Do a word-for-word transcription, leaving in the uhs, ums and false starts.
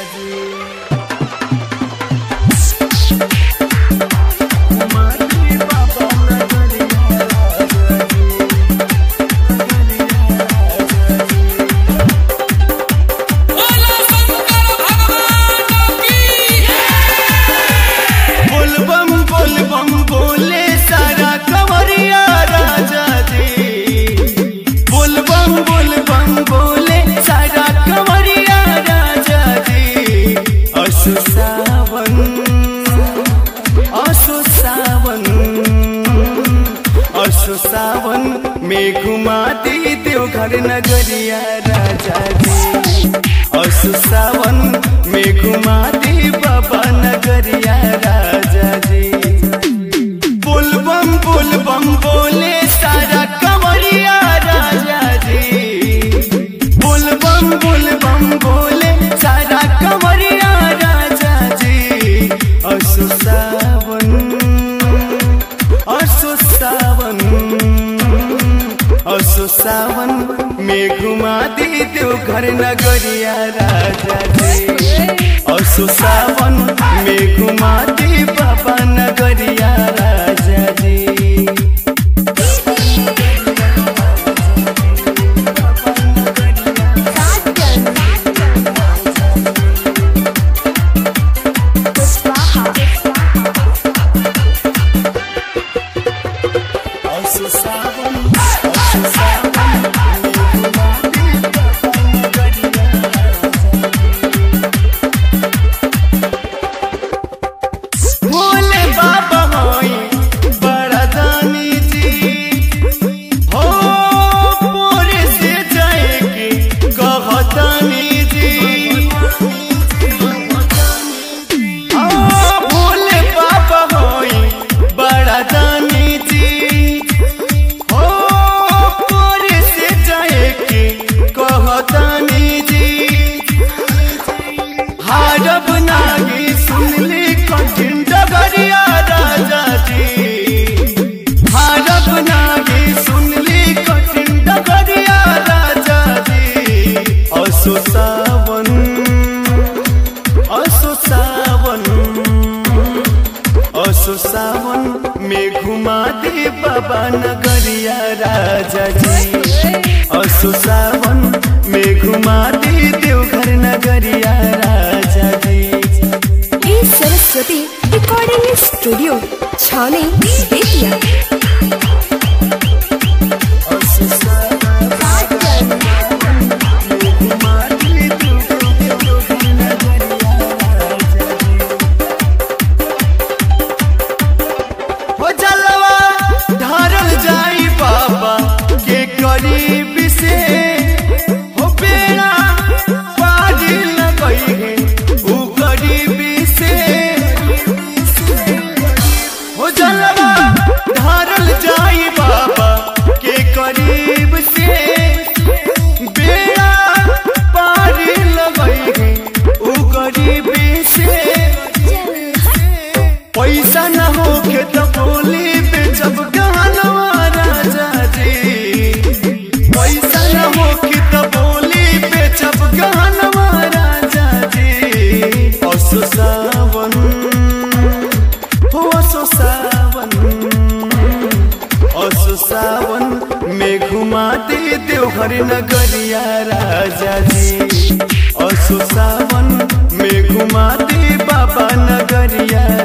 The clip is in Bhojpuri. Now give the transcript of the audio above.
सावन में घुमाती देवघर नगरिया राजा जी। असु सावन में घुमाती बाबा नगरिया राजा जी। बोल बम बोल बम बोले सारा कंवरिया राजा जी। बोल बम बोल बम बोले सारा कंवरिया राजा जी। असु सावन असु सावन असु सावन में घुमा दी देवघर नगरिया राजा जी। असु सावन में घुमा दी बाबा नगरिया राजा जी। असु सावन असु सावन असु सावन में घुमा दे बाबा नगरिया राजा जी। असु सावन में घुमा दे देवघर नगरिया राजा जी। ए सरस्वती रिकॉर्डिंग स्टूडियो छावनी बेतिया। पैसा न हो के तो बोली बेचब गहनवा राजा जी। पैसा न हो के तो बोली बेचब गहनवा राजा जी। असु सावन हो असु सावन असु सावन में घुमा दे देवघर नगरिया राजा जी। असु सावन में घुमा दे बाबा नगरिया